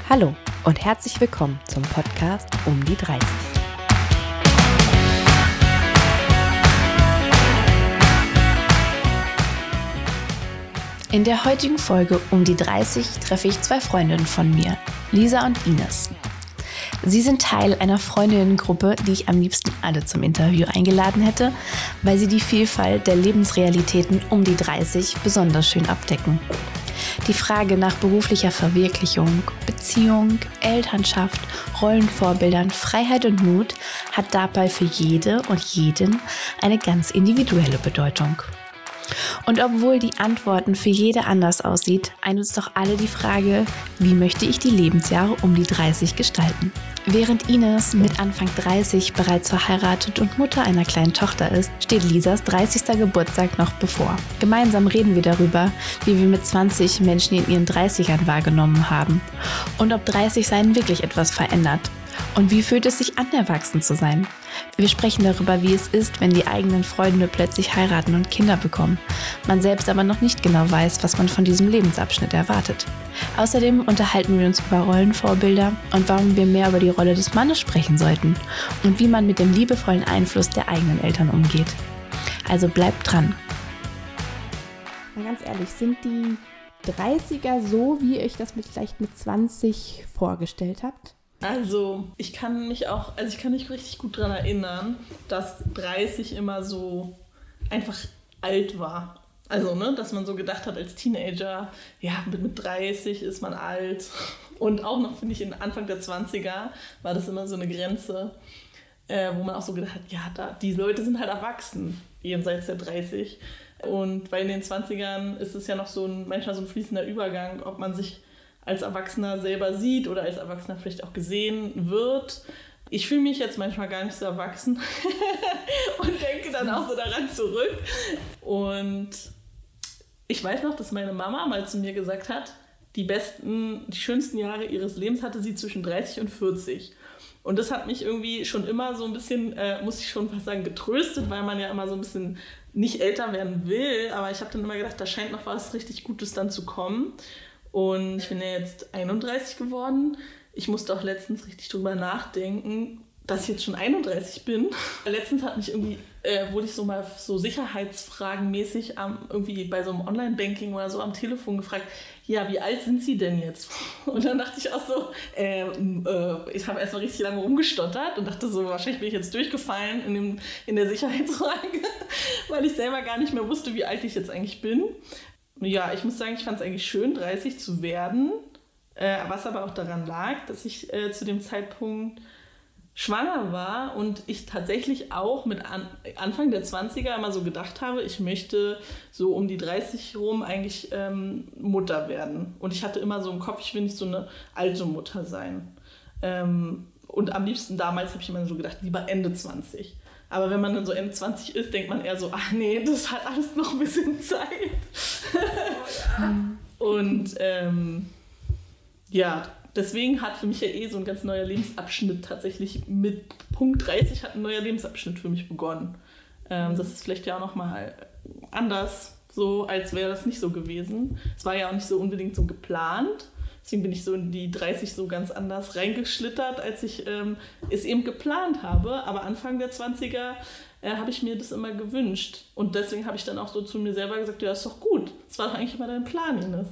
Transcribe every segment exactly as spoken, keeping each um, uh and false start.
Hallo und herzlich willkommen zum Podcast Um die dreißig. In der heutigen Folge Um die dreißig treffe ich zwei Freundinnen von mir, Lisa und Ines. Sie sind Teil einer Freundinnengruppe, die ich am liebsten alle zum Interview eingeladen hätte, weil sie die Vielfalt der Lebensrealitäten um die dreißig besonders schön abdecken. Die Frage nach beruflicher Verwirklichung, Beziehung, Elternschaft, Rollenvorbildern, Freiheit und Mut hat dabei für jede und jeden eine ganz individuelle Bedeutung. Und obwohl die Antworten für jede anders aussieht, eint uns doch alle die Frage, wie möchte ich die Lebensjahre um die dreißig gestalten? Während Ines mit Anfang dreißig bereits verheiratet und Mutter einer kleinen Tochter ist, steht Lisas dreißigster Geburtstag noch bevor. Gemeinsam reden wir darüber, wie wir mit zwanzig Menschen in ihren dreißigern wahrgenommen haben und ob dreißig sein wirklich etwas verändert. Und wie fühlt es sich an, erwachsen zu sein? Wir sprechen darüber, wie es ist, wenn die eigenen Freunde plötzlich heiraten und Kinder bekommen, man selbst aber noch nicht genau weiß, was man von diesem Lebensabschnitt erwartet. Außerdem unterhalten wir uns über Rollenvorbilder und warum wir mehr über die Rolle des Mannes sprechen sollten und wie man mit dem liebevollen Einfluss der eigenen Eltern umgeht. Also bleibt dran. Mal ganz ehrlich, sind die dreißiger so, wie ihr euch das mit, vielleicht mit zwanzig vorgestellt habt? Also, ich kann mich auch, also ich kann mich richtig gut daran erinnern, dass dreißig immer so einfach alt war. Also, ne, dass man so gedacht hat als Teenager, ja, mit, mit dreißig ist man alt. Und auch noch, finde ich, in Anfang der zwanziger war das immer so eine Grenze, äh, wo man auch so gedacht hat, ja, da, die Leute sind halt erwachsen, jenseits der dreißig. Und weil in den zwanzigern ist es ja noch so ein, manchmal so ein fließender Übergang, ob man sich als Erwachsener selber sieht oder als Erwachsener vielleicht auch gesehen wird. Ich fühle mich jetzt manchmal gar nicht so erwachsen und denke dann auch so daran zurück. Und ich weiß noch, dass meine Mama mal zu mir gesagt hat, die besten, die schönsten Jahre ihres Lebens hatte sie zwischen dreißig und vierzig. Und das hat mich irgendwie schon immer so ein bisschen, äh, muss ich schon fast sagen, getröstet, weil man ja immer so ein bisschen nicht älter werden will. Aber ich habe dann immer gedacht, da scheint noch was richtig Gutes dann zu kommen. Und ich bin ja jetzt einunddreißig geworden. Ich musste auch letztens richtig drüber nachdenken, dass ich jetzt schon einunddreißig bin. Letztens hat mich irgendwie, äh, wurde ich so mal so sicherheitsfragenmäßig am, irgendwie bei so einem Online-Banking oder so am Telefon gefragt, ja, wie alt sind Sie denn jetzt? Und dann dachte ich auch so, äh, äh, ich habe erstmal richtig lange rumgestottert und dachte so, wahrscheinlich bin ich jetzt durchgefallen in, dem, in der Sicherheitsfrage, weil ich selber gar nicht mehr wusste, wie alt ich jetzt eigentlich bin. Ja, ich muss sagen, ich fand es eigentlich schön, dreißig zu werden, äh, was aber auch daran lag, dass ich äh, zu dem Zeitpunkt schwanger war und ich tatsächlich auch mit an, Anfang der zwanziger immer so gedacht habe, ich möchte so um die dreißig rum eigentlich ähm, Mutter werden. Und ich hatte immer so im Kopf, ich will nicht so eine alte Mutter sein. Ähm, und am liebsten damals habe ich immer so gedacht, lieber Ende zwanzig. Aber wenn man dann so Ende zwanzig ist, denkt man eher so, ach nee, das hat alles noch ein bisschen Zeit. Oh, ja. Und ähm, ja, deswegen hat für mich ja eh so ein ganz neuer Lebensabschnitt tatsächlich mit Punkt dreißig hat ein neuer Lebensabschnitt für mich begonnen. Ähm, das ist vielleicht ja auch nochmal anders, so als wäre das nicht so gewesen. Es war ja auch nicht so unbedingt so geplant. Deswegen bin ich so in die dreißig so ganz anders reingeschlittert, als ich ähm, es eben geplant habe. Aber Anfang der zwanziger äh, habe ich mir das immer gewünscht. Und deswegen habe ich dann auch so zu mir selber gesagt, ja, ist doch gut. Das war doch eigentlich immer dein Plan, Ines.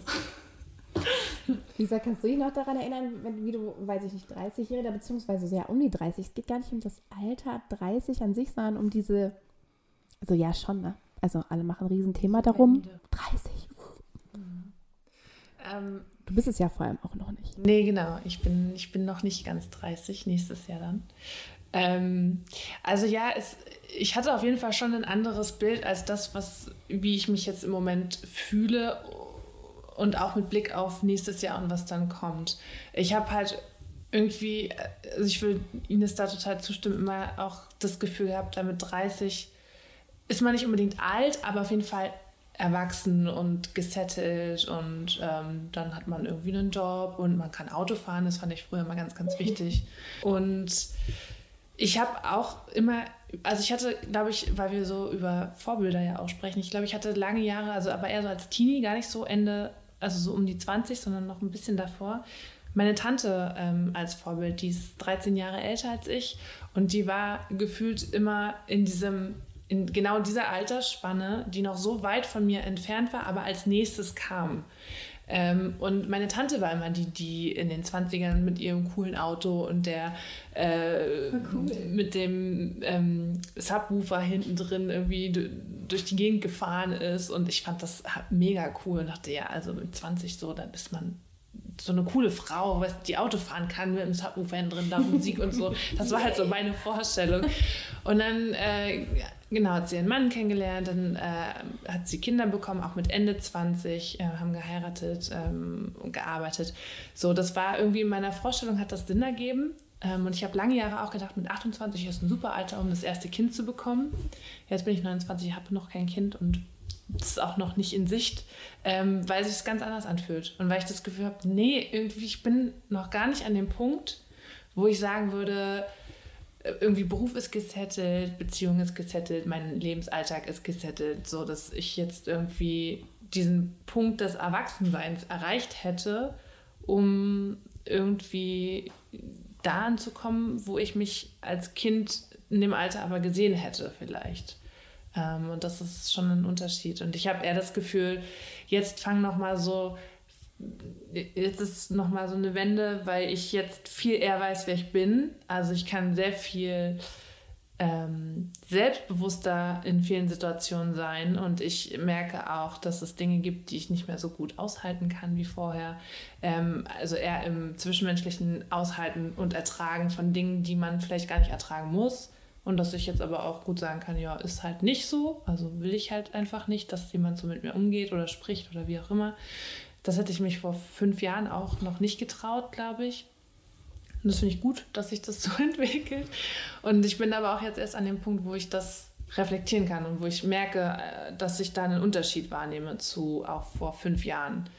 Lisa, kannst du dich noch daran erinnern, wenn, wie du, weiß ich nicht, dreißigjähriger, beziehungsweise ja um die dreißig. Es geht gar nicht um das Alter dreißig an sich, sondern um diese, also ja schon, ne? Also alle machen ein Riesenthema darum. dreißig. Mhm. Ähm, Du bist es ja vor allem auch noch nicht. Nee, genau. Ich bin, ich bin noch nicht ganz dreißig, nächstes Jahr dann. Ähm, also ja, es, ich hatte auf jeden Fall schon ein anderes Bild als das, was, wie ich mich jetzt im Moment fühle und auch mit Blick auf nächstes Jahr und was dann kommt. Ich habe halt irgendwie, also ich will Ines da total zustimmen, immer auch das Gefühl gehabt, da mit dreißig ist man nicht unbedingt alt, aber auf jeden Fall erwachsen und gesettelt und ähm, dann hat man irgendwie einen Job und man kann Auto fahren, das fand ich früher immer ganz, ganz wichtig. Und ich habe auch immer, also ich hatte, glaube ich, weil wir so über Vorbilder ja auch sprechen, ich glaube, ich hatte lange Jahre, also aber eher so als Teenie, gar nicht so Ende, also so um die zwanzig, sondern noch ein bisschen davor, meine Tante ähm, als Vorbild. Die ist dreizehn Jahre älter als ich und die war gefühlt immer in diesem, in genau dieser Altersspanne, die noch so weit von mir entfernt war, aber als nächstes kam. Ähm, und meine Tante war immer die, die in den zwanzigern mit ihrem coolen Auto und der äh, cool. mit dem ähm, Subwoofer hinten drin irgendwie d- durch die Gegend gefahren ist. Und ich fand das mega cool und dachte, ja, also mit zwanzig so, dann ist man so eine coole Frau, weißt, die Auto fahren kann mit einem Subwoofer hinten drin, da Musik und so. Das war halt so meine Vorstellung. Und dann äh, genau, hat sie ihren Mann kennengelernt, dann äh, hat sie Kinder bekommen, auch mit Ende zwanzig, äh, haben geheiratet ähm, und gearbeitet. So, das war irgendwie in meiner Vorstellung, hat das Sinn ergeben. Ähm, und ich habe lange Jahre auch gedacht, mit achtundzwanzig ist ein super Alter, um das erste Kind zu bekommen. Jetzt bin ich neunundzwanzig, habe noch kein Kind und das ist auch noch nicht in Sicht, ähm, weil sich es ganz anders anfühlt. Und weil ich das Gefühl habe, nee, irgendwie, ich bin noch gar nicht an dem Punkt, wo ich sagen würde, irgendwie Beruf ist gesettelt, Beziehung ist gesettelt, mein Lebensalltag ist gesettelt, so dass ich jetzt irgendwie diesen Punkt des Erwachsenseins erreicht hätte, um irgendwie da anzukommen, wo ich mich als Kind in dem Alter aber gesehen hätte vielleicht. Ähm, und das ist schon ein Unterschied. Und ich habe eher das Gefühl, jetzt fang noch mal so Jetzt ist nochmal so eine Wende, weil ich jetzt viel eher weiß, wer ich bin. Also ich kann sehr viel ähm, selbstbewusster in vielen Situationen sein und ich merke auch, dass es Dinge gibt, die ich nicht mehr so gut aushalten kann wie vorher. Ähm, also eher im zwischenmenschlichen Aushalten und Ertragen von Dingen, die man vielleicht gar nicht ertragen muss. Und dass ich jetzt aber auch gut sagen kann, ja, ist halt nicht so. Also will ich halt einfach nicht, dass jemand so mit mir umgeht oder spricht oder wie auch immer. Das hätte ich mich vor fünf Jahren auch noch nicht getraut, glaube ich. Und das finde ich gut, dass sich das so entwickelt. Und ich bin aber auch jetzt erst an dem Punkt, wo ich das reflektieren kann und wo ich merke, dass ich da einen Unterschied wahrnehme zu auch vor fünf Jahren.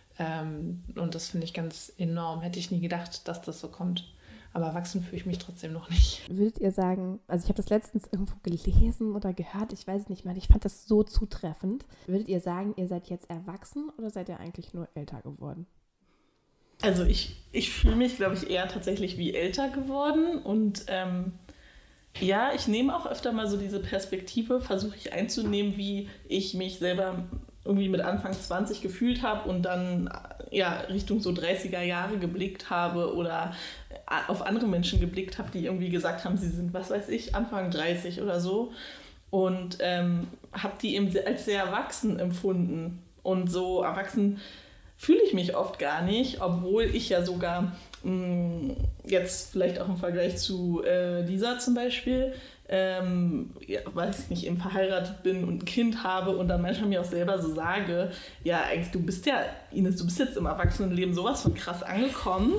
Und das finde ich ganz enorm. Hätte ich nie gedacht, dass das so kommt. Aber erwachsen fühle ich mich trotzdem noch nicht. Würdet ihr sagen, also ich habe das letztens irgendwo gelesen oder gehört, ich weiß es nicht mehr, ich fand das so zutreffend. Würdet ihr sagen, ihr seid jetzt erwachsen oder seid ihr eigentlich nur älter geworden? Also ich, ich fühle mich, glaube ich, eher tatsächlich wie älter geworden. Und ähm, ja, ich nehme auch öfter mal so diese Perspektive, versuche ich einzunehmen, wie ich mich selber irgendwie mit Anfang zwanzig gefühlt habe und dann ja, Richtung so dreißiger Jahre geblickt habe oder auf andere Menschen geblickt habe, die irgendwie gesagt haben, sie sind, was weiß ich, Anfang dreißig oder so. Und ähm, habe die eben als sehr erwachsen empfunden. Und so erwachsen fühle ich mich oft gar nicht, obwohl ich ja sogar mh, jetzt vielleicht auch im Vergleich zu äh, Lisa zum Beispiel, ähm, ja, weiß ich nicht, eben verheiratet bin und ein Kind habe und dann manchmal mir auch selber so sage, ja, eigentlich, du bist ja, Ines, du bist jetzt im Erwachsenenleben sowas von krass angekommen.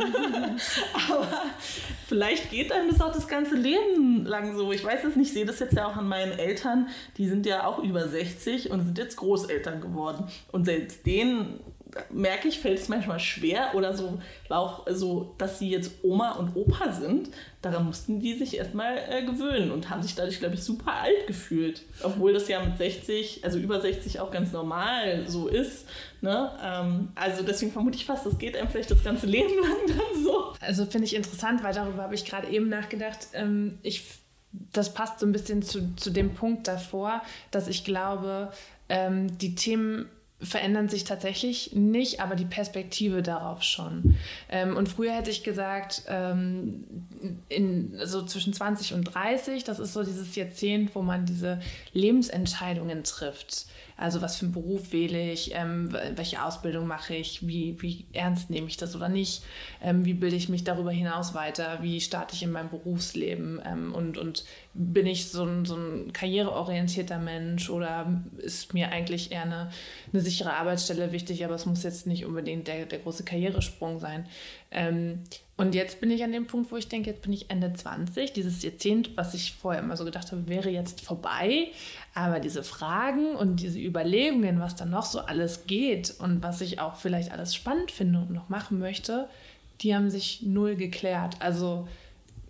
Aber vielleicht geht einem das auch das ganze Leben lang so. Ich weiß es nicht, ich sehe das jetzt ja auch an meinen Eltern, die sind ja auch über sechzig und sind jetzt Großeltern geworden. Und selbst denen merke ich, fällt es manchmal schwer oder so, auch so, dass sie jetzt Oma und Opa sind. Daran mussten die sich erstmal äh, gewöhnen und haben sich dadurch, glaube ich, super alt gefühlt. Obwohl das ja mit sechzig, also über sechzig auch ganz normal so ist. Ne? Ähm, also deswegen vermute ich fast, das geht einem vielleicht das ganze Leben lang dann so. Also finde ich interessant, weil darüber habe ich gerade eben nachgedacht. Ähm, ich, das passt so ein bisschen zu, zu dem Punkt davor, dass ich glaube, ähm, die Themen verändern sich tatsächlich nicht, aber die Perspektive darauf schon. Ähm, und früher hätte ich gesagt, ähm, in, so zwischen zwanzig und dreißig, das ist so dieses Jahrzehnt, wo man diese Lebensentscheidungen trifft. Also was für einen Beruf wähle ich, ähm, welche Ausbildung mache ich, wie, wie ernst nehme ich das oder nicht, ähm, wie bilde ich mich darüber hinaus weiter, wie starte ich in meinem Berufsleben ähm, und, und bin ich so ein, so ein karriereorientierter Mensch oder ist mir eigentlich eher eine, eine sichere Arbeitsstelle wichtig, aber es muss jetzt nicht unbedingt der, der große Karrieresprung sein. Ähm, und jetzt bin ich an dem Punkt, wo ich denke, jetzt bin ich Ende zwanzig, dieses Jahrzehnt, was ich vorher immer so gedacht habe, wäre jetzt vorbei, aber diese Fragen und diese Überlegungen, was da noch so alles geht und was ich auch vielleicht alles spannend finde und noch machen möchte, die haben sich null geklärt. Also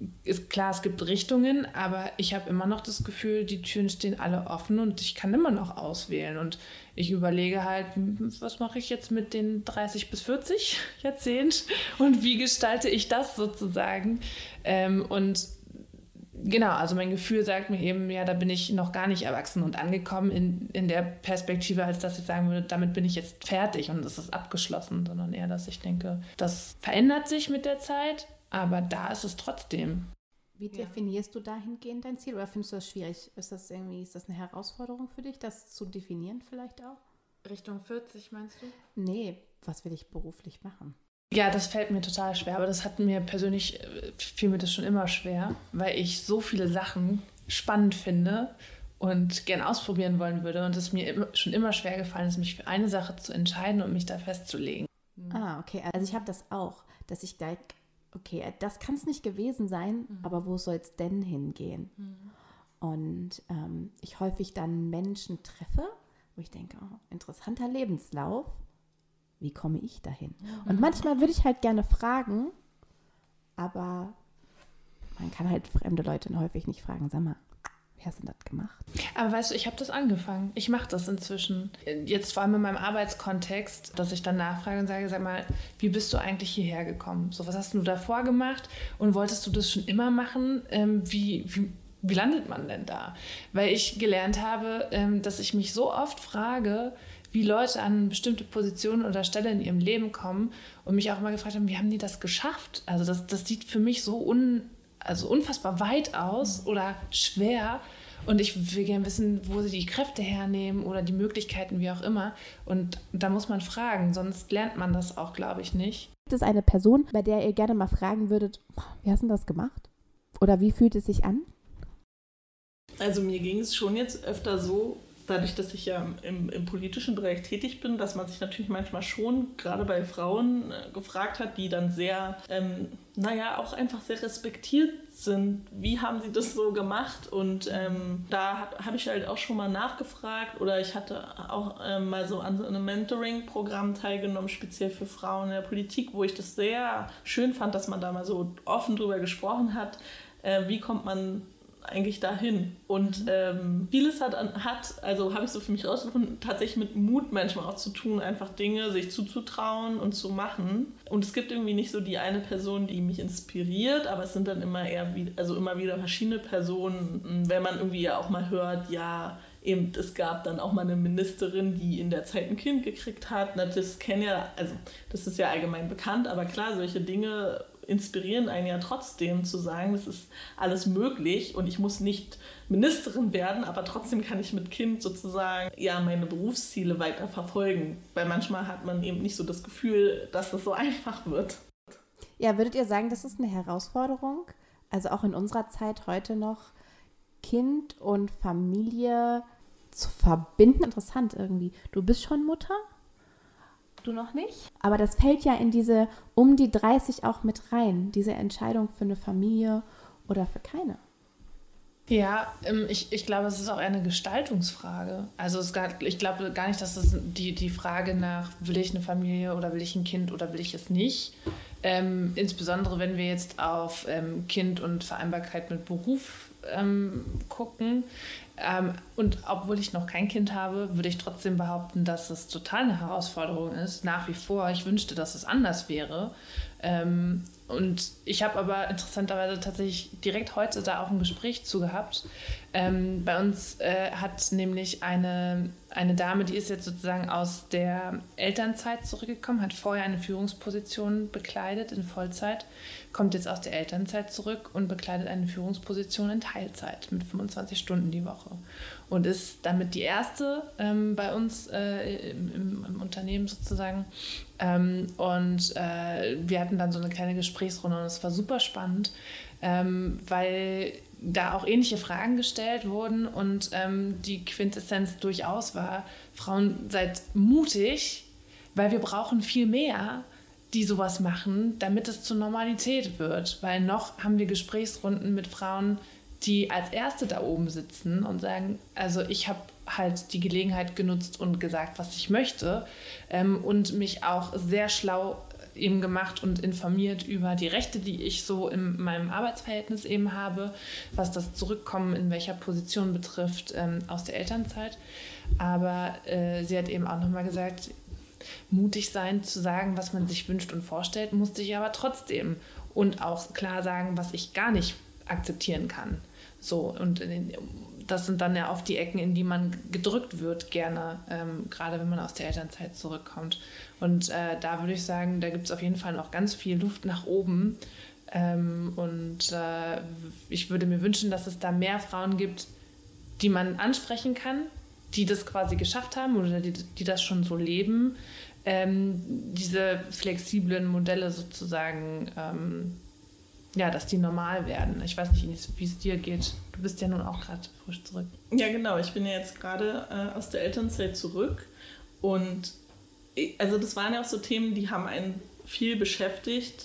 ist klar, es gibt Richtungen, aber ich habe immer noch das Gefühl, die Türen stehen alle offen und ich kann immer noch auswählen. Und ich überlege halt, was mache ich jetzt mit den dreißig bis vierzig Jahrzehnt und wie gestalte ich das sozusagen? Ähm, und genau, also mein Gefühl sagt mir eben, ja, da bin ich noch gar nicht erwachsen und angekommen in, in der Perspektive, als dass ich sagen würde, damit bin ich jetzt fertig und es ist abgeschlossen, sondern eher, dass ich denke, das verändert sich mit der Zeit. Aber da ist es trotzdem. Wie definierst du dahingehend dein Ziel? Oder findest du das schwierig? Ist das irgendwie, ist das eine Herausforderung für dich, das zu definieren vielleicht auch? Richtung vierzig meinst du? Nee, was will ich beruflich machen? Ja, das fällt mir total schwer. Aber das hat mir persönlich, fiel mir das schon immer schwer, weil ich so viele Sachen spannend finde und gern ausprobieren wollen würde. Und es mir schon immer schwer gefallen ist, mich für eine Sache zu entscheiden und mich da festzulegen. Mhm. Ah, okay. Also ich habe das auch, dass ich da okay, das kann es nicht gewesen sein, mhm. aber wo soll es denn hingehen? Mhm. Und ähm, ich häufig dann Menschen treffe, wo ich denke, oh, interessanter Lebenslauf, wie komme ich dahin? Mhm. Und manchmal würde ich halt gerne fragen, aber man kann halt fremde Leute häufig nicht fragen, sag mal, wie hast du das gemacht? Aber weißt du, ich habe das angefangen. Ich mache das inzwischen. Jetzt vor allem in meinem Arbeitskontext, dass ich dann nachfrage und sage, sag mal, wie bist du eigentlich hierher gekommen? So, was hast du davor gemacht? Und wolltest du das schon immer machen? Ähm, wie, wie, wie landet man denn da? Weil ich gelernt habe, ähm, dass ich mich so oft frage, wie Leute an bestimmte Positionen oder Stellen in ihrem Leben kommen und mich auch immer gefragt haben, wie haben die das geschafft? Also das, das sieht für mich so un also unfassbar weit aus oder schwer und ich will gerne wissen, wo sie die Kräfte hernehmen oder die Möglichkeiten, wie auch immer. Und da muss man fragen, sonst lernt man das auch, glaube ich, nicht. Gibt es eine Person, bei der ihr gerne mal fragen würdet, wie hast du das gemacht? Oder wie fühlt es sich an? Also mir ging es schon jetzt öfter so, dadurch, dass ich ja im, im politischen Bereich tätig bin, dass man sich natürlich manchmal schon, gerade bei Frauen, äh, gefragt hat, die dann sehr, ähm, naja, auch einfach sehr respektiert sind. Wie haben sie das so gemacht? Und ähm, da habe hab ich halt auch schon mal nachgefragt oder ich hatte auch ähm, mal so an einem Mentoring-Programm teilgenommen, speziell für Frauen in der Politik, wo ich das sehr schön fand, dass man da mal so offen drüber gesprochen hat, äh, wie kommt man eigentlich dahin. Und ähm, vieles hat, hat also habe ich so für mich rausgefunden, tatsächlich mit Mut manchmal auch zu tun, einfach Dinge sich zuzutrauen und zu machen. Und es gibt irgendwie nicht so die eine Person, die mich inspiriert, aber es sind dann immer eher wie, also immer wieder verschiedene Personen, wenn man irgendwie ja auch mal hört, ja, eben, es gab dann auch mal eine Ministerin, die in der Zeit ein Kind gekriegt hat. Das kennen ja, also das ist ja allgemein bekannt, aber klar, solche Dinge inspirieren einen ja trotzdem zu sagen, das ist alles möglich und ich muss nicht Ministerin werden, aber trotzdem kann ich mit Kind sozusagen ja meine Berufsziele weiter verfolgen, weil manchmal hat man eben nicht so das Gefühl, dass das so einfach wird. Ja, würdet ihr sagen, das ist eine Herausforderung? Also auch in unserer Zeit heute noch Kind und Familie zu verbinden? Interessant irgendwie. Du bist schon Mutter? Du noch nicht? Aber das fällt ja in diese um die dreißig auch mit rein, diese Entscheidung für eine Familie oder für keine. Ja, ich, ich glaube, es ist auch eher eine Gestaltungsfrage. Also es gar, ich glaube gar nicht, dass es die, die Frage nach, will ich eine Familie oder will ich ein Kind oder will ich es nicht, ähm, insbesondere wenn wir jetzt auf ähm, Kind und Vereinbarkeit mit Beruf ähm, gucken. Ähm, und obwohl ich noch kein Kind habe, würde ich trotzdem behaupten, dass es total eine Herausforderung ist, nach wie vor. Ich wünschte, dass es anders wäre. Ähm, und ich habe aber interessanterweise tatsächlich direkt heute da auch ein Gespräch zu gehabt. Ähm, bei uns äh, hat nämlich eine, eine Dame, die ist jetzt sozusagen aus der Elternzeit zurückgekommen, hat vorher eine Führungsposition bekleidet in Vollzeit, kommt jetzt aus der Elternzeit zurück und bekleidet eine Führungsposition in Teilzeit mit fünfundzwanzig Stunden die Woche. Und ist damit die erste ähm, bei uns äh, im, im Unternehmen sozusagen. Ähm, und äh, wir hatten dann so eine kleine Gesprächsrunde und es war super spannend, ähm, weil da auch ähnliche Fragen gestellt wurden und ähm, die Quintessenz durchaus war, Frauen, seid mutig, weil wir brauchen viel mehr, die sowas machen, damit es zur Normalität wird. Weil noch haben wir Gesprächsrunden mit Frauen, die als Erste da oben sitzen und sagen, also ich habe halt die Gelegenheit genutzt und gesagt, was ich möchte ähm, und mich auch sehr schlau eben gemacht und informiert über die Rechte, die ich so in meinem Arbeitsverhältnis eben habe, was das Zurückkommen in welcher Position betrifft ähm, aus der Elternzeit. Aber äh, sie hat eben auch nochmal gesagt, mutig sein zu sagen, was man sich wünscht und vorstellt, musste ich aber trotzdem. Und auch klar sagen, was ich gar nicht akzeptieren kann. So, und das sind dann ja oft die Ecken, in die man gedrückt wird, gerne, ähm, gerade wenn man aus der Elternzeit zurückkommt. Und äh, da würde ich sagen, da gibt es auf jeden Fall noch ganz viel Luft nach oben. Ähm, und äh, ich würde mir wünschen, dass es da mehr Frauen gibt, die man ansprechen kann, die das quasi geschafft haben oder die, die das schon so leben, ähm, diese flexiblen Modelle sozusagen ähm, ja, dass die normal werden. Ich weiß nicht, wie es dir geht. Du bist ja nun auch gerade frisch zurück. Ja, genau. Ich bin ja jetzt gerade äh, aus der Elternzeit zurück. Und ich, also das waren ja auch so Themen, die haben einen viel beschäftigt,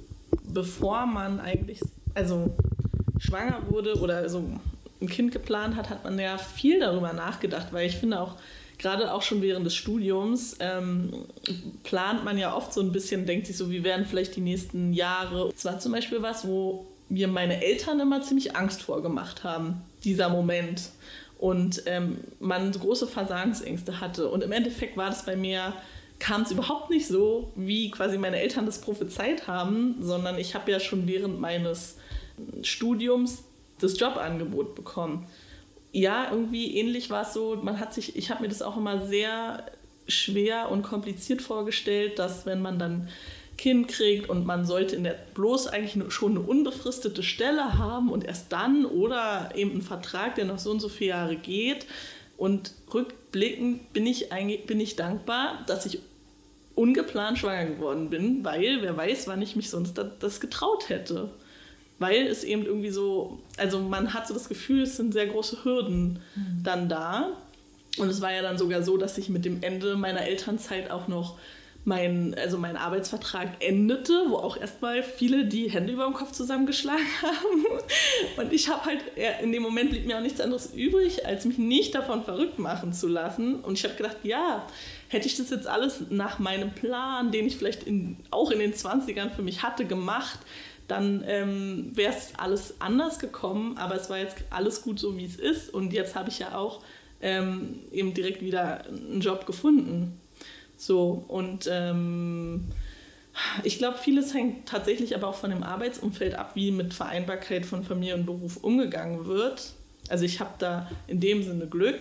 bevor man eigentlich also schwanger wurde oder so ein Kind geplant hat, hat man ja viel darüber nachgedacht, weil ich finde auch, gerade auch schon während des Studiums ähm, plant man ja oft so ein bisschen, denkt sich so, wie werden vielleicht die nächsten Jahre. Es war zum Beispiel was, wo mir meine Eltern immer ziemlich Angst vorgemacht haben, dieser Moment. Und ähm, man so große Versagensängste hatte. Und im Endeffekt war das bei mir, kam es überhaupt nicht so, wie quasi meine Eltern das prophezeit haben, sondern ich habe ja schon während meines Studiums das Jobangebot bekommen. Ja, irgendwie ähnlich war es so, man hat sich, ich habe mir das auch immer sehr schwer und kompliziert vorgestellt, dass wenn man dann Kind kriegt und man sollte in der bloß eigentlich schon eine unbefristete Stelle haben und erst dann oder eben einen Vertrag, der noch so und so viele Jahre geht. Und rückblickend bin ich eigentlich bin ich dankbar, dass ich ungeplant schwanger geworden bin, weil wer weiß, wann ich mich sonst das, das getraut hätte. Weil es eben irgendwie so, also man hat so das Gefühl, es sind sehr große Hürden mhm. dann da. Und es war ja dann sogar so, dass ich mit dem Ende meiner Elternzeit auch noch mein, also mein Arbeitsvertrag endete, wo auch erstmal viele die Hände über dem Kopf zusammengeschlagen haben. Und ich habe halt, in dem Moment blieb mir auch nichts anderes übrig, als mich nicht davon verrückt machen zu lassen. Und ich habe gedacht, ja, hätte ich das jetzt alles nach meinem Plan, den ich vielleicht in, auch in den zwanzigern für mich hatte, gemacht, dann ähm, wäre es alles anders gekommen, aber es war jetzt alles gut so, wie es ist. Und jetzt habe ich ja auch ähm, eben direkt wieder einen Job gefunden. So, und ähm, ich glaube, vieles hängt tatsächlich aber auch von dem Arbeitsumfeld ab, wie mit Vereinbarkeit von Familie und Beruf umgegangen wird. Also ich habe da in dem Sinne Glück,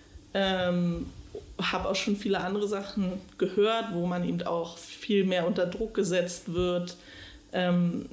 ähm, habe auch schon viele andere Sachen gehört, wo man eben auch viel mehr unter Druck gesetzt wird, ähm,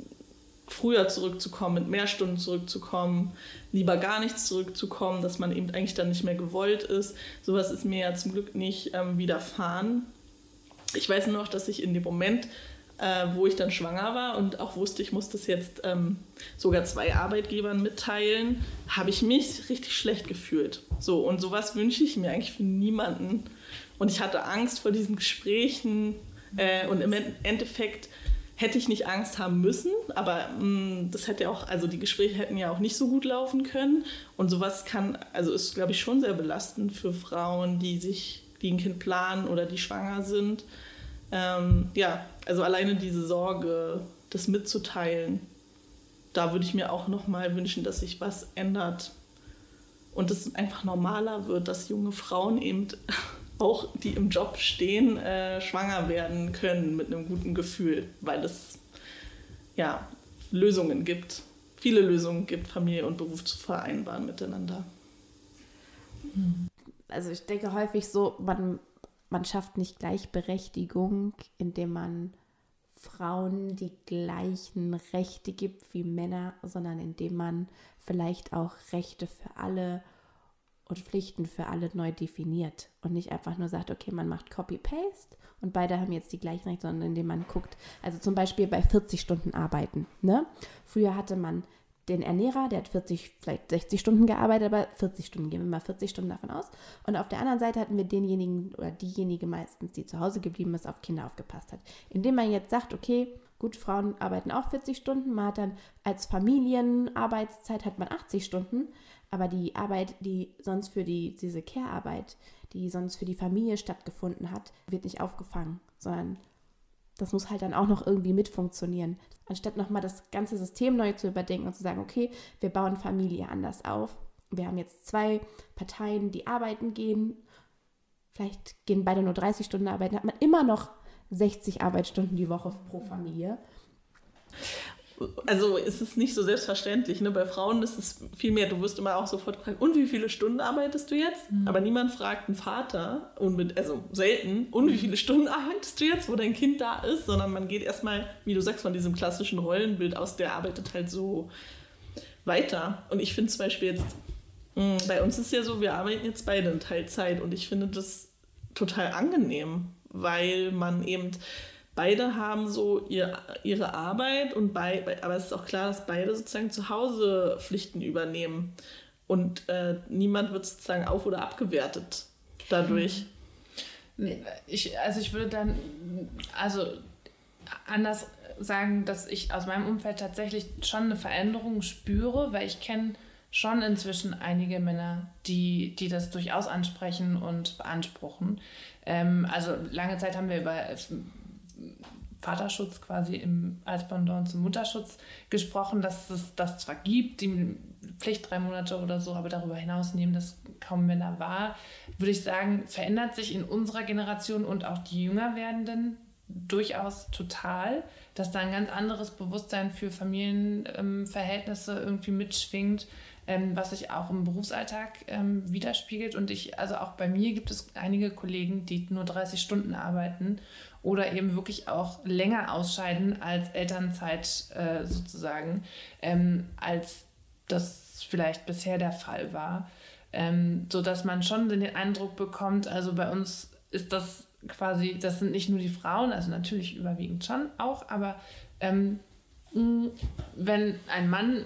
früher zurückzukommen, mit mehr Stunden zurückzukommen, lieber gar nicht zurückzukommen, dass man eben eigentlich dann nicht mehr gewollt ist. Sowas ist mir ja zum Glück nicht ähm, widerfahren. Ich weiß nur noch, dass ich in dem Moment, äh, wo ich dann schwanger war und auch wusste, ich muss das jetzt ähm, sogar zwei Arbeitgebern mitteilen, habe ich mich richtig schlecht gefühlt. So, und sowas wünsche ich mir eigentlich für niemanden. Und ich hatte Angst vor diesen Gesprächen äh, und im Endeffekt hätte ich nicht Angst haben müssen, aber mh, das hätte auch, also die Gespräche hätten ja auch nicht so gut laufen können. Und sowas kann, also ist, glaube ich, schon sehr belastend für Frauen, die sich, die ein Kind planen oder die schwanger sind. Ähm, ja, also alleine diese Sorge, das mitzuteilen, da würde ich mir auch nochmal wünschen, dass sich was ändert. Und es einfach normaler wird, dass junge Frauen eben auch, die im Job stehen, äh, schwanger werden können mit einem guten Gefühl, weil es ja Lösungen gibt, viele Lösungen gibt, Familie und Beruf zu vereinbaren miteinander. Also ich denke häufig so, man, man schafft nicht Gleichberechtigung, indem man Frauen die gleichen Rechte gibt wie Männer, sondern indem man vielleicht auch Rechte für alle und Pflichten für alle neu definiert und nicht einfach nur sagt, okay, man macht Copy-Paste und beide haben jetzt die gleichen Rechte, sondern indem man guckt, also zum Beispiel bei vierzig Stunden arbeiten. Ne? Früher hatte man den Ernährer, der hat vierzig, vielleicht sechzig Stunden gearbeitet, aber vierzig Stunden, gehen wir mal vierzig Stunden davon aus. Und auf der anderen Seite hatten wir denjenigen oder diejenige meistens, die zu Hause geblieben ist, auf Kinder aufgepasst hat. Indem man jetzt sagt, okay, gut, Frauen arbeiten auch vierzig Stunden, man hat dann als Familienarbeitszeit hat man achtzig Stunden, aber die Arbeit, die sonst für die, diese Care-Arbeit, die sonst für die Familie stattgefunden hat, wird nicht aufgefangen, sondern das muss halt dann auch noch irgendwie mitfunktionieren. Anstatt nochmal das ganze System neu zu überdenken und zu sagen, okay, wir bauen Familie anders auf. Wir haben jetzt zwei Parteien, die arbeiten gehen. Vielleicht gehen beide nur dreißig Stunden arbeiten, hat man immer noch sechzig Arbeitsstunden die Woche pro Familie. Also ist es nicht so selbstverständlich. Ne? Bei Frauen ist es viel mehr, du wirst immer auch sofort gefragt, und wie viele Stunden arbeitest du jetzt? Mhm. Aber niemand fragt einen Vater, und also selten, und wie viele Stunden arbeitest du jetzt, wo dein Kind da ist, sondern man geht erstmal, wie du sagst, von diesem klassischen Rollenbild aus, der arbeitet halt so weiter. Und ich finde zum Beispiel jetzt, mh, bei uns ist ja so, wir arbeiten jetzt beide in Teilzeit und ich finde das total angenehm, weil man eben beide haben so ihr, ihre Arbeit, und bei, aber es ist auch klar, dass beide sozusagen zu Hause Pflichten übernehmen. Und äh, niemand wird sozusagen auf- oder abgewertet dadurch. Ich, also ich würde dann also anders sagen, dass ich aus meinem Umfeld tatsächlich schon eine Veränderung spüre, weil ich kenne schon inzwischen einige Männer, die, die das durchaus ansprechen und beanspruchen. Ähm, also lange Zeit haben wir über Vaterschutz quasi im, als Pendant zum Mutterschutz gesprochen, dass es das zwar gibt, die Pflicht drei Monate oder so, aber darüber hinaus nehmen das kaum Männer wahr. Würde ich sagen, verändert sich in unserer Generation und auch die jünger werdenden durchaus total, dass da ein ganz anderes Bewusstsein für Familienverhältnisse ähm, irgendwie mitschwingt, ähm, was sich auch im Berufsalltag ähm, widerspiegelt. Und ich, also auch bei mir gibt es einige Kollegen, die nur dreißig Stunden arbeiten oder eben wirklich auch länger ausscheiden als Elternzeit äh, sozusagen, ähm, als das vielleicht bisher der Fall war. Ähm, sodass man schon den Eindruck bekommt, also bei uns ist das quasi, das sind nicht nur die Frauen, also natürlich überwiegend schon auch, aber ähm, wenn ein Mann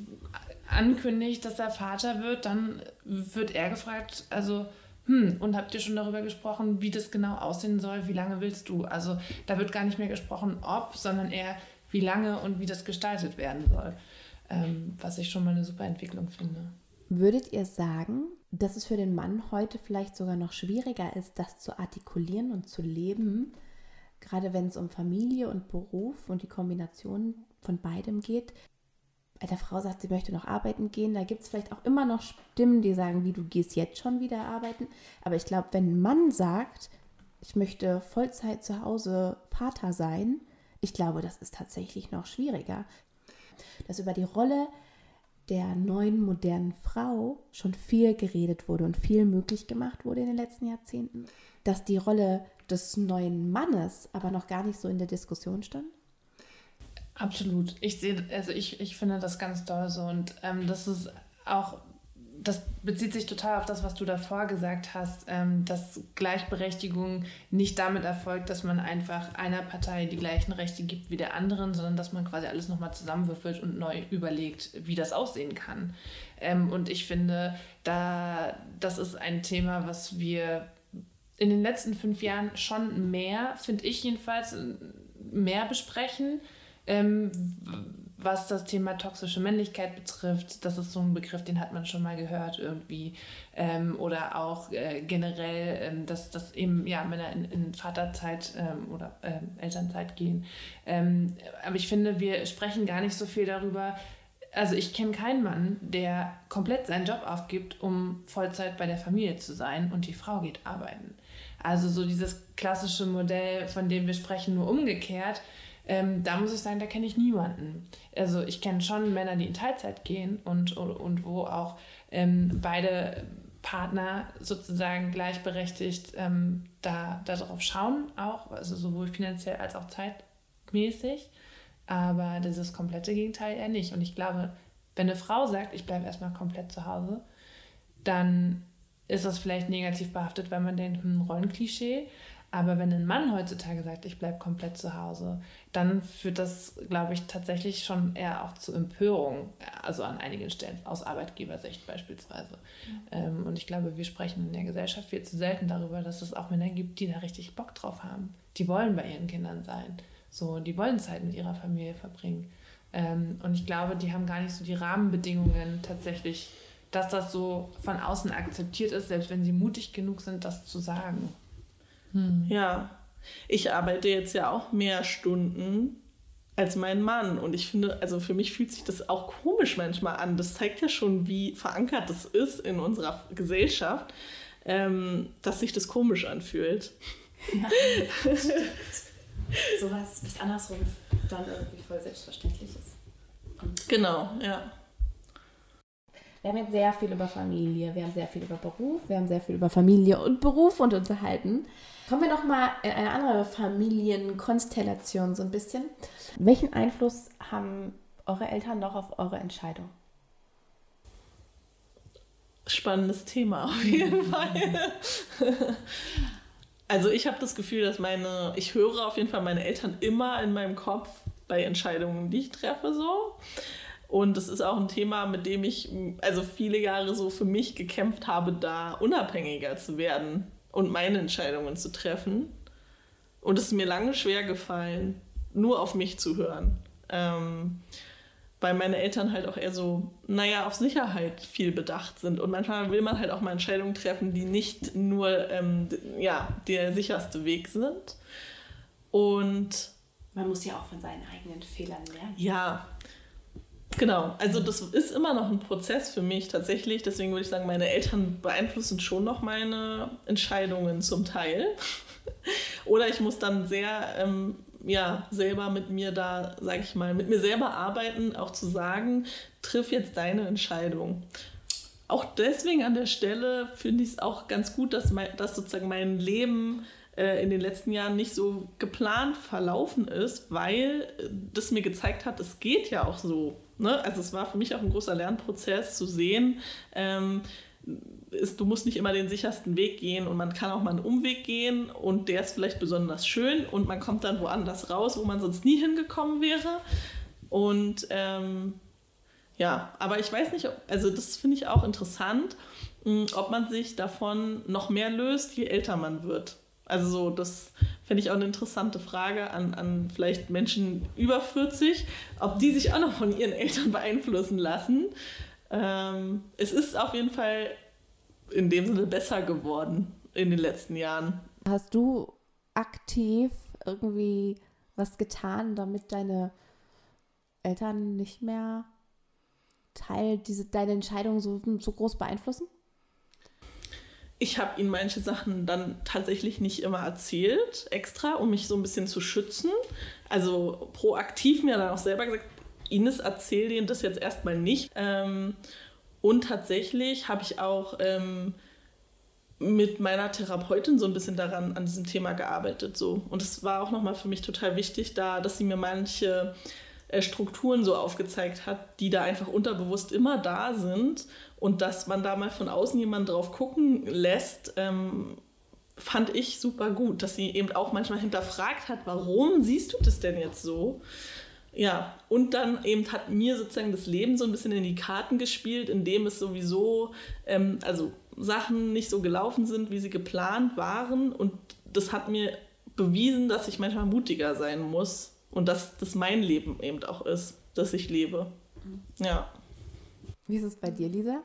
ankündigt, dass er Vater wird, dann wird er gefragt, also hm, und habt ihr schon darüber gesprochen, wie das genau aussehen soll, wie lange willst du? Also da wird gar nicht mehr gesprochen, ob, sondern eher, wie lange und wie das gestaltet werden soll, ähm, was ich schon mal eine super Entwicklung finde. Würdet ihr sagen, dass es für den Mann heute vielleicht sogar noch schwieriger ist, das zu artikulieren und zu leben, gerade wenn es um Familie und Beruf und die Kombination von beidem geht? Bei der Frau sagt, sie möchte noch arbeiten gehen, da gibt es vielleicht auch immer noch Stimmen, die sagen, wie, du gehst jetzt schon wieder arbeiten. Aber ich glaube, wenn ein Mann sagt, ich möchte Vollzeit zu Hause Vater sein, ich glaube, das ist tatsächlich noch schwieriger. Dass über die Rolle der neuen, modernen Frau schon viel geredet wurde und viel möglich gemacht wurde in den letzten Jahrzehnten. Dass die Rolle des neuen Mannes aber noch gar nicht so in der Diskussion stand. Absolut. Ich sehe, also ich, ich finde das ganz toll so, und ähm, das ist auch, das bezieht sich total auf das, was du davor gesagt hast, ähm, dass Gleichberechtigung nicht damit erfolgt, dass man einfach einer Partei die gleichen Rechte gibt wie der anderen, sondern dass man quasi alles nochmal zusammenwürfelt und neu überlegt, wie das aussehen kann. Ähm, und ich finde, da, das ist ein Thema, was wir in den letzten fünf Jahren schon mehr, finde ich jedenfalls, mehr besprechen. Ähm, was das Thema toxische Männlichkeit betrifft, das ist so ein Begriff, den hat man schon mal gehört irgendwie. Ähm, oder auch äh, generell, ähm, dass, dass eben ja, Männer in, in Vaterzeit ähm, oder ähm, Elternzeit gehen. Ähm, aber ich finde, wir sprechen gar nicht so viel darüber. Also ich kenne keinen Mann, der komplett seinen Job aufgibt, um Vollzeit bei der Familie zu sein, und die Frau geht arbeiten. Also so dieses klassische Modell, von dem wir sprechen, nur umgekehrt. Ähm, da muss ich sagen, da kenne ich niemanden. Also ich kenne schon Männer, die in Teilzeit gehen und, und, und wo auch ähm, beide Partner sozusagen gleichberechtigt ähm, da, da drauf schauen, auch, also sowohl finanziell als auch zeitmäßig. Aber dieses komplette Gegenteil eher nicht. Und ich glaube, wenn eine Frau sagt, ich bleibe erstmal komplett zu Hause, dann ist das vielleicht negativ behaftet, weil man denkt, hm, Rollenklischee. Aber wenn ein Mann heutzutage sagt, ich bleibe komplett zu Hause, dann führt das, glaube ich, tatsächlich schon eher auch zu Empörung, also an einigen Stellen, aus Arbeitgebersicht beispielsweise. Mhm. Ähm, und ich glaube, wir sprechen in der Gesellschaft viel zu selten darüber, dass es auch Männer gibt, die da richtig Bock drauf haben. Die wollen bei ihren Kindern sein. So, die wollen Zeit mit ihrer Familie verbringen. Ähm, und ich glaube, die haben gar nicht so die Rahmenbedingungen tatsächlich, dass das so von außen akzeptiert ist, selbst wenn sie mutig genug sind, das zu sagen. Hm. Ja, ich arbeite jetzt ja auch mehr Stunden als mein Mann. Und ich finde, also für mich fühlt sich das auch komisch manchmal an. Das zeigt ja schon, wie verankert das ist in unserer Gesellschaft, ähm, dass sich das komisch anfühlt. Ja, so was, was andersrum dann irgendwie voll selbstverständlich ist. Und genau, ja. wir haben jetzt sehr viel über Familie, wir haben sehr viel über Beruf, wir haben sehr viel über Familie und Beruf und unterhalten. Kommen wir noch mal in eine andere Familienkonstellation so ein bisschen. Welchen Einfluss haben eure Eltern noch auf eure Entscheidung? Spannendes Thema auf jeden Fall. Also ich habe das Gefühl, dass meine, ich höre auf jeden Fall meine Eltern immer in meinem Kopf bei Entscheidungen, die ich treffe, so. Und das ist auch ein Thema, mit dem ich also viele Jahre so für mich gekämpft habe, da unabhängiger zu werden und meine Entscheidungen zu treffen. Und es ist mir lange schwer gefallen, nur auf mich zu hören. Ähm, weil meine Eltern halt auch eher so, naja, auf Sicherheit viel bedacht sind. Und manchmal will man halt auch mal Entscheidungen treffen, die nicht nur ähm, ja, der sicherste Weg sind. Und man muss ja auch von seinen eigenen Fehlern lernen. Ja, genau. Also das ist immer noch ein Prozess für mich tatsächlich. Deswegen würde ich sagen, meine Eltern beeinflussen schon noch meine Entscheidungen zum Teil. Oder ich muss dann sehr ähm, ja, selber mit mir da, sag ich mal, mit mir selber arbeiten, auch zu sagen, triff jetzt deine Entscheidung. Auch deswegen an der Stelle finde ich es auch ganz gut, dass, mein, dass sozusagen mein Leben äh, in den letzten Jahren nicht so geplant verlaufen ist, weil das mir gezeigt hat, es geht ja auch so. Ne? Also es war für mich auch ein großer Lernprozess zu sehen, ähm, ist, du musst nicht immer den sichersten Weg gehen und man kann auch mal einen Umweg gehen und der ist vielleicht besonders schön und man kommt dann woanders raus, wo man sonst nie hingekommen wäre. Und ähm, ja, aber ich weiß nicht, ob, also das finde ich auch interessant, ob man sich davon noch mehr löst, je älter man wird. Also so, das finde ich auch eine interessante Frage an, an vielleicht Menschen über vierzig, ob die sich auch noch von ihren Eltern beeinflussen lassen. Ähm, es ist auf jeden Fall in dem Sinne besser geworden in den letzten Jahren. Hast du aktiv irgendwie was getan, damit deine Eltern nicht mehr Teil diese, deine Entscheidung so, so groß beeinflussen? Ich habe ihnen manche Sachen dann tatsächlich nicht immer erzählt, extra, um mich so ein bisschen zu schützen. Also proaktiv mir dann auch selber gesagt, Ines, erzähl denen das jetzt erstmal nicht. Ähm, und tatsächlich habe ich auch ähm, mit meiner Therapeutin so ein bisschen daran, an diesem Thema gearbeitet. So. Und es war auch nochmal für mich total wichtig, da, dass sie mir manche äh, Strukturen so aufgezeigt hat, die da einfach unterbewusst immer da sind. Und dass man da mal von außen jemanden drauf gucken lässt, ähm, fand ich super gut. Dass sie eben auch manchmal hinterfragt hat, warum siehst du das denn jetzt so? Ja, und dann eben hat mir sozusagen das Leben so ein bisschen in die Karten gespielt, indem es sowieso, ähm, also Sachen nicht so gelaufen sind, wie sie geplant waren. Und das hat mir bewiesen, dass ich manchmal mutiger sein muss und dass das mein Leben eben auch ist, dass ich lebe. Ja. Wie ist es bei dir, Lisa?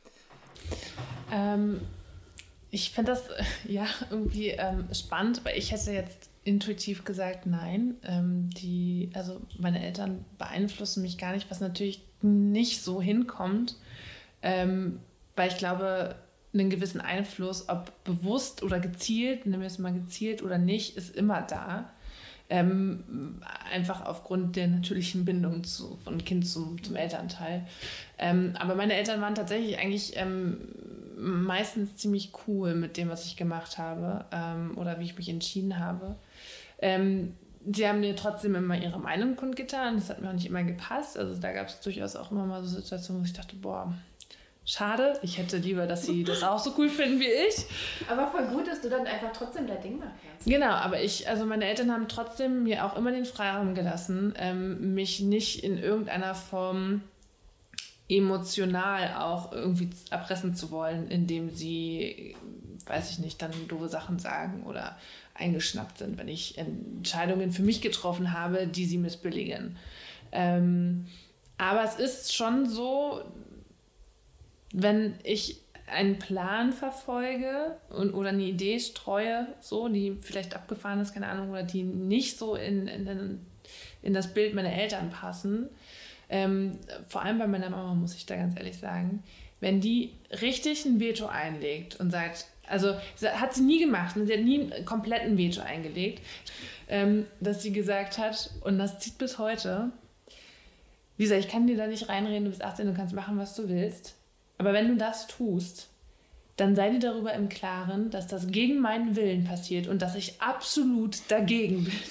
Ähm, ich finde das äh, ja irgendwie ähm, spannend, weil ich hätte jetzt intuitiv gesagt, nein. Ähm, die, also meine Eltern beeinflussen mich gar nicht, was natürlich nicht so hinkommt, ähm, weil ich glaube, einen gewissen Einfluss, ob bewusst oder gezielt, nehmen wir es mal gezielt oder nicht, ist immer da. Ähm, einfach aufgrund der natürlichen Bindung zu, von Kind zum, zum Elternteil. Ähm, aber meine Eltern waren tatsächlich eigentlich ähm, meistens ziemlich cool mit dem, was ich gemacht habe ähm, oder wie ich mich entschieden habe. Ähm, sie haben mir trotzdem immer ihre Meinung kundgetan. Das hat mir auch nicht immer gepasst. Also da gab es durchaus auch immer mal so Situationen, wo ich dachte, boah, schade. Ich hätte lieber, dass sie das auch so cool finden wie ich. Aber voll gut, dass du dann einfach trotzdem dein Ding machen kannst. Genau, aber ich, also meine Eltern haben trotzdem mir auch immer den Freiraum gelassen, ähm, mich nicht in irgendeiner Form emotional auch irgendwie erpressen zu wollen, indem sie, weiß ich nicht, dann doofe Sachen sagen oder eingeschnappt sind, wenn ich Entscheidungen für mich getroffen habe, die sie missbilligen. Ähm, aber es ist schon so, wenn ich einen Plan verfolge und, oder eine Idee streue, so, die vielleicht abgefahren ist, keine Ahnung, oder die nicht so in, in, in das Bild meiner Eltern passen. Ähm, vor allem bei meiner Mama, muss ich da ganz ehrlich sagen, wenn die richtig ein Veto einlegt und sagt, also hat sie nie gemacht und sie hat nie einen kompletten Veto eingelegt, ähm, dass sie gesagt hat, und das zieht bis heute, Lisa, ich kann dir da nicht reinreden, du bist achtzehn, du kannst machen, was du willst. Aber wenn du das tust, dann sei dir darüber im Klaren, dass das gegen meinen Willen passiert und dass ich absolut dagegen bin.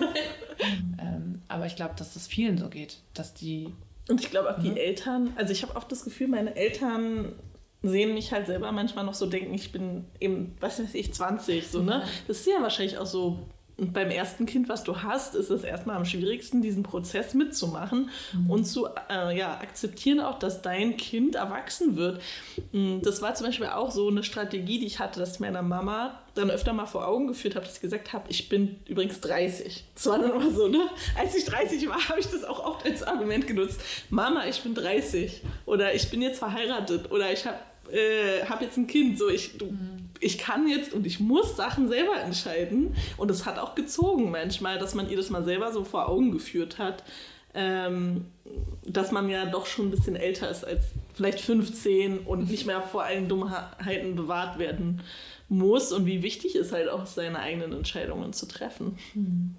ähm, aber ich glaube, dass das vielen so geht, dass die... Und ich glaube auch die Mhm. Eltern, also ich habe oft das Gefühl, meine Eltern sehen mich halt selber manchmal noch so, denken, ich bin eben, was weiß ich, zwanzig, so, ne? Das ist ja wahrscheinlich auch so, beim ersten Kind, was du hast, ist es erstmal am schwierigsten, diesen Prozess mitzumachen mhm. und zu äh, ja, akzeptieren auch, dass dein Kind erwachsen wird. Das war zum Beispiel auch so eine Strategie, die ich hatte, dass ich meiner Mama dann öfter mal vor Augen geführt habe, dass ich gesagt habe, ich bin übrigens dreißig. Das war dann immer so, ne? Als ich dreißig war, habe ich das auch oft als Argument genutzt. Mama, ich bin dreißig. Oder ich bin jetzt verheiratet. Oder ich habe äh, hab jetzt ein Kind. So, ich, du, mhm. ich kann jetzt und ich muss Sachen selber entscheiden. Und es hat auch gezogen manchmal, dass man ihr das mal selber so vor Augen geführt hat. Ähm, dass man ja doch schon ein bisschen älter ist als vielleicht fünfzehn und nicht mehr vor allen Dummheiten bewahrt werden muss und wie wichtig es halt auch, seine eigenen Entscheidungen zu treffen. Hm.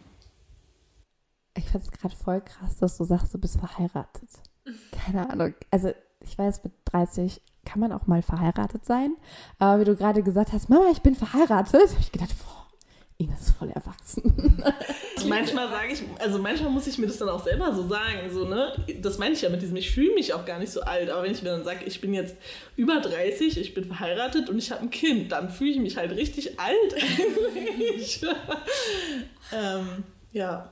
Ich finde es gerade voll krass, dass du sagst, du bist verheiratet. Keine Ahnung. Also ich weiß, mit dreißig kann man auch mal verheiratet sein. Aber wie du gerade gesagt hast, Mama, ich bin verheiratet, habe ich gedacht, boah, Ines ist voll erwachsen. Also manchmal sage ich, also manchmal muss ich mir das dann auch selber so sagen, so, ne? Das meine ich ja mit diesem, ich fühle mich auch gar nicht so alt, aber wenn ich mir dann sage, ich bin jetzt über dreißig, ich bin verheiratet und ich habe ein Kind, dann fühle ich mich halt richtig alt eigentlich. ähm, ja.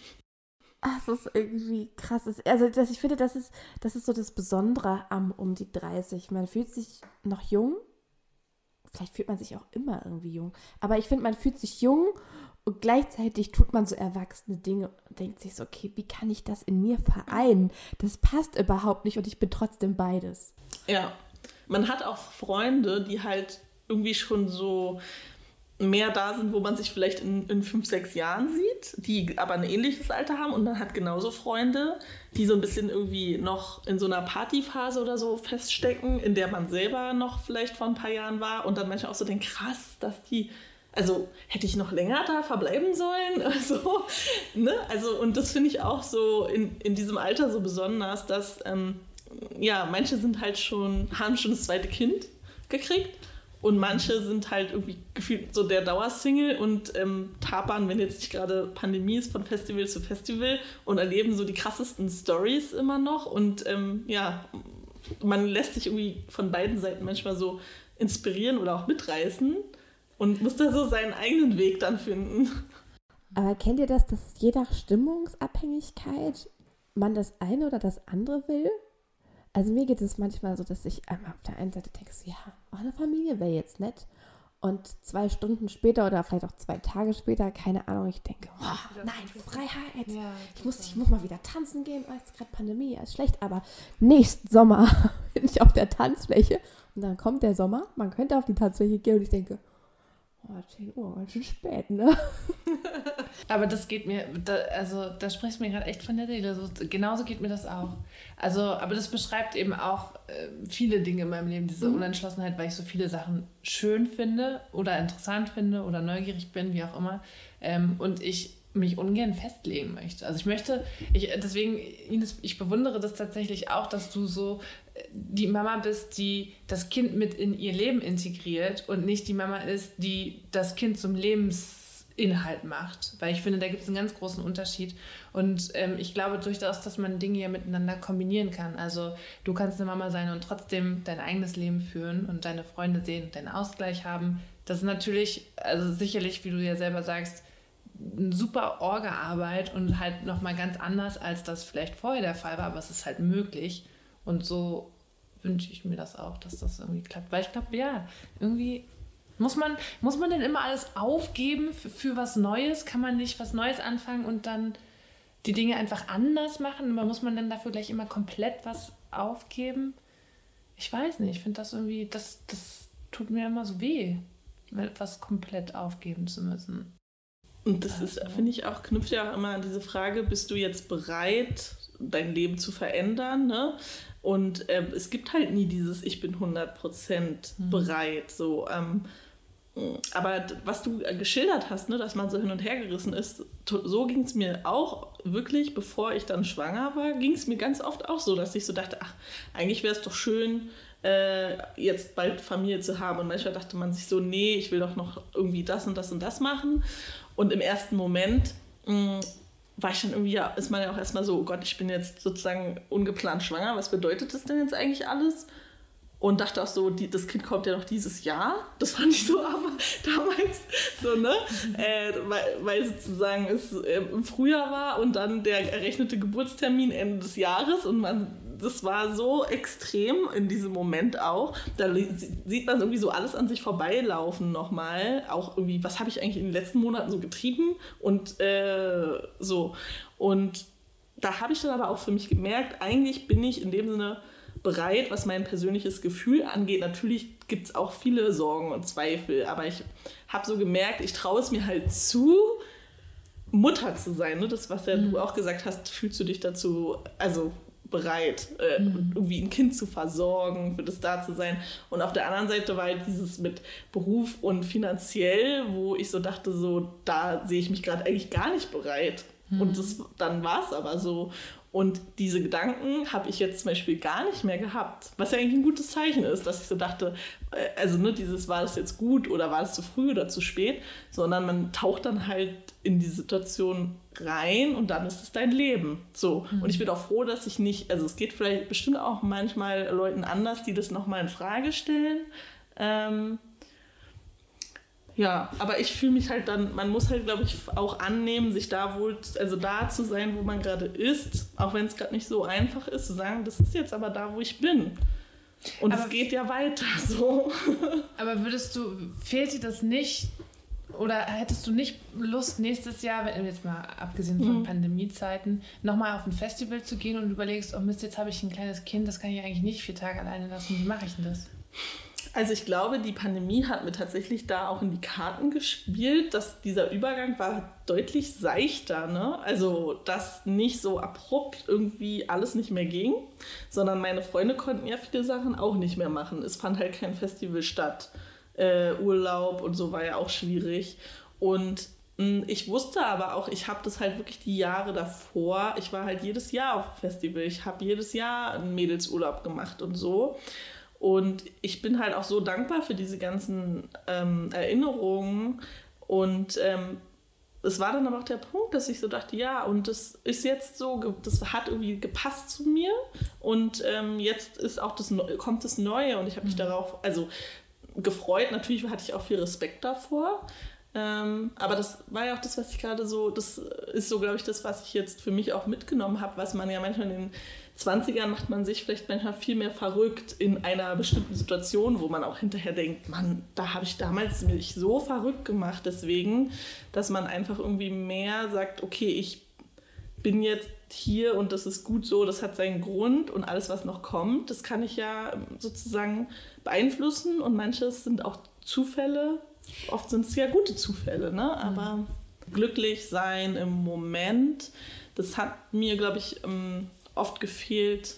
Das ist irgendwie krass. Also das, ich finde, das ist, das ist so das Besondere am um die dreißig. Man fühlt sich noch jung. Vielleicht fühlt man sich auch immer irgendwie jung. Aber ich finde, man fühlt sich jung und gleichzeitig tut man so erwachsene Dinge und denkt sich so, okay, wie kann ich das in mir vereinen? Das passt überhaupt nicht und ich bin trotzdem beides. Ja, man hat auch Freunde, die halt irgendwie schon so mehr da sind, wo man sich vielleicht in, in fünf, sechs Jahren sieht, die aber ein ähnliches Alter haben, und man hat genauso Freunde, die so ein bisschen irgendwie noch in so einer Partyphase oder so feststecken, in der man selber noch vielleicht vor ein paar Jahren war und dann manchmal auch so denkt, krass, dass die, also hätte ich noch länger da verbleiben sollen? Also, ne? Also, und das finde ich auch so in, in diesem Alter so besonders, dass ähm, ja, manche sind halt schon, haben schon das zweite Kind gekriegt. Und manche sind halt irgendwie gefühlt so der Dauersingle und ähm, tapern, wenn jetzt nicht gerade Pandemie ist, von Festival zu Festival und erleben so die krassesten Storys immer noch. Und ähm, ja, man lässt sich irgendwie von beiden Seiten manchmal so inspirieren oder auch mitreißen und muss da so seinen eigenen Weg dann finden. Aber kennt ihr das, dass je nach Stimmungsabhängigkeit man das eine oder das andere will? Also mir geht es manchmal so, dass ich einmal auf der einen Seite denke, so, ja, auch eine Familie wäre jetzt nett. Und zwei Stunden später oder vielleicht auch zwei Tage später, keine Ahnung, ich denke, oh, nein, Freiheit. Ja, ich, muss, ich muss mal wieder tanzen gehen. Oh, ist gerade Pandemie, ja, ist schlecht. Aber nächsten Sommer bin ich auf der Tanzfläche. Und dann kommt der Sommer, man könnte auf die Tanzfläche gehen und ich denke, oh, zehn Uhr, ganz schön spät, ne? Aber das geht mir, da, also da sprichst du mir gerade echt von der Seele. So, genauso geht mir das auch. Also, aber das beschreibt eben auch äh, viele Dinge in meinem Leben, diese mhm. Unentschlossenheit, weil ich so viele Sachen schön finde oder interessant finde oder neugierig bin, wie auch immer. Ähm, und ich mich ungern festlegen möchte. Also ich möchte, ich, deswegen, Ines, ich bewundere das tatsächlich auch, dass du so die Mama bist, die das Kind mit in ihr Leben integriert und nicht die Mama ist, die das Kind zum Lebensinhalt macht. Weil ich finde, da gibt es einen ganz großen Unterschied. Und ähm, ich glaube durchaus, dass man Dinge ja miteinander kombinieren kann. Also du kannst eine Mama sein und trotzdem dein eigenes Leben führen und deine Freunde sehen und deinen Ausgleich haben. Das ist natürlich, also sicherlich, wie du ja selber sagst, eine super Orga-Arbeit und halt nochmal ganz anders, als das vielleicht vorher der Fall war, aber es ist halt möglich. Und so wünsche ich mir das auch, dass das irgendwie klappt. Weil ich glaube, ja, irgendwie muss man, muss man denn immer alles aufgeben für, für was Neues? Kann man nicht was Neues anfangen und dann die Dinge einfach anders machen? Aber muss man dann dafür gleich immer komplett was aufgeben? ich weiß nicht, ich finde das irgendwie, das, das tut mir immer so weh, etwas komplett aufgeben zu müssen. Und das ist, finde ich auch, knüpft ja auch immer an diese Frage, bist du jetzt bereit, dein Leben zu verändern, ne? Und äh, es gibt halt nie dieses, ich bin hundert Prozent bereit, so, ähm, aber was du geschildert hast, ne, dass man so hin und her gerissen ist, so ging es mir auch wirklich, bevor ich dann schwanger war, ging es mir ganz oft auch so, dass ich so dachte, ach, eigentlich wäre es doch schön, äh, jetzt bald Familie zu haben. Und manchmal dachte man sich so, nee, ich will doch noch irgendwie das und das und das machen. Und im ersten Moment mh, war ich dann irgendwie, ja, ist man ja auch erstmal so, oh Gott, ich bin jetzt sozusagen ungeplant schwanger, was bedeutet das denn jetzt eigentlich alles? Und dachte auch so, die, das Kind kommt ja noch dieses Jahr. Das fand ich so aber damals so, ne? Äh, weil, weil sozusagen es äh, im Frühjahr war und dann der errechnete Geburtstermin Ende des Jahres. Und man, das war so extrem in diesem Moment auch. Da sieht man irgendwie so alles an sich vorbeilaufen nochmal. Auch irgendwie, was habe ich eigentlich in den letzten Monaten so getrieben? Und äh, so. Und da habe ich dann aber auch für mich gemerkt, eigentlich bin ich in dem Sinne bereit, was mein persönliches Gefühl angeht. Natürlich gibt es auch viele Sorgen und Zweifel, aber ich habe so gemerkt, ich traue es mir halt zu, Mutter zu sein. Ne? Das, was ja mhm. du auch gesagt hast, fühlst du dich dazu also bereit, äh, mhm. irgendwie ein Kind zu versorgen, für das da zu sein. Und auf der anderen Seite war halt dieses mit Beruf und finanziell, wo ich so dachte, so da sehe ich mich gerade eigentlich gar nicht bereit. Mhm. Und das, dann war es aber so. Und diese Gedanken habe ich jetzt zum Beispiel gar nicht mehr gehabt, was ja eigentlich ein gutes Zeichen ist, dass ich so dachte, also ne, dieses, war das jetzt gut oder war das zu früh oder zu spät, sondern man taucht dann halt in die Situation rein und dann ist es dein Leben. So. Mhm. Und ich bin auch froh, dass ich nicht, also es geht vielleicht bestimmt auch manchmal Leuten anders, die das nochmal in Frage stellen. Ähm, Ja, aber ich fühle mich halt dann, man muss halt, glaube ich, auch annehmen, sich da wohl, also da zu sein, wo man gerade ist, auch wenn es gerade nicht so einfach ist, zu sagen, das ist jetzt aber da, wo ich bin. Und aber es geht ja weiter so. Aber würdest du, fehlt dir das nicht, oder hättest du nicht Lust, nächstes Jahr, wenn jetzt mal abgesehen von mhm. Pandemiezeiten, nochmal auf ein Festival zu gehen und überlegst, oh Mist, jetzt habe ich ein kleines Kind, das kann ich eigentlich nicht vier Tage alleine lassen, wie mache ich denn das? Also ich glaube, die Pandemie hat mir tatsächlich da auch in die Karten gespielt, dass dieser Übergang war deutlich seichter, ne? Also dass nicht so abrupt irgendwie alles nicht mehr ging, sondern meine Freunde konnten ja viele Sachen auch nicht mehr machen. Es fand halt kein Festival statt. Äh, Urlaub und so war ja auch schwierig. Und mh, ich wusste aber auch, ich habe das halt wirklich die Jahre davor, ich war halt jedes Jahr auf Festival, ich habe jedes Jahr einen Mädelsurlaub gemacht und so. Und ich bin halt auch so dankbar für diese ganzen ähm, Erinnerungen. Und ähm, es war dann aber auch der Punkt, dass ich so dachte, ja, und das ist jetzt so, das hat irgendwie gepasst zu mir. Und ähm, jetzt ist auch das, kommt das Neue. Und ich habe mich darauf also gefreut. Natürlich hatte ich auch viel Respekt davor. Ähm, aber das war ja auch das, was ich gerade so, das ist so, glaube ich, das, was ich jetzt für mich auch mitgenommen habe, was man ja manchmal in den zwanzigern macht man sich vielleicht manchmal viel mehr verrückt in einer bestimmten Situation, wo man auch hinterher denkt, Mann, da habe ich damals mich so verrückt gemacht, deswegen, dass man einfach irgendwie mehr sagt, okay, ich bin jetzt hier und das ist gut so, das hat seinen Grund und alles, was noch kommt, das kann ich ja sozusagen beeinflussen und manches sind auch Zufälle, oft sind es ja gute Zufälle, ne? Aber mhm. glücklich sein im Moment, das hat mir, glaube ich, oft gefehlt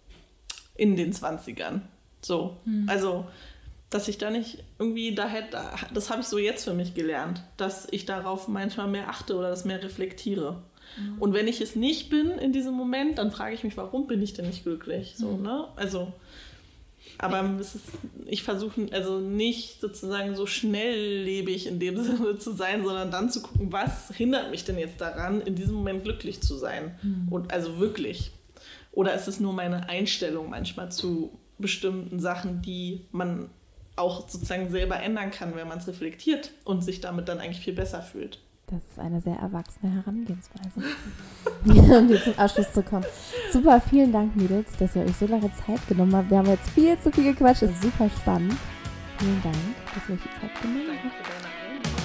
in den zwanzigern. So, mhm. also, dass ich da nicht irgendwie da hätte, das habe ich so jetzt für mich gelernt, dass ich darauf manchmal mehr achte oder das mehr reflektiere. Mhm. Und wenn ich es nicht bin in diesem Moment, dann frage ich mich, warum bin ich denn nicht glücklich? So, mhm. ne? Also, aber es ist, ich versuche also nicht sozusagen so schnelllebig in dem Sinne zu sein, sondern dann zu gucken, was hindert mich denn jetzt daran, in diesem Moment glücklich zu sein? Mhm. Und also wirklich. Oder ist es nur meine Einstellung manchmal zu bestimmten Sachen, die man auch sozusagen selber ändern kann, wenn man es reflektiert und sich damit dann eigentlich viel besser fühlt? Das ist eine sehr erwachsene Herangehensweise, um hier zum Abschluss zu kommen. Super, vielen Dank, Mädels, dass ihr euch so lange Zeit genommen habt. Wir haben jetzt viel zu viel gequatscht, das ist super spannend. Vielen Dank, dass ihr euch die Zeit genommen habt.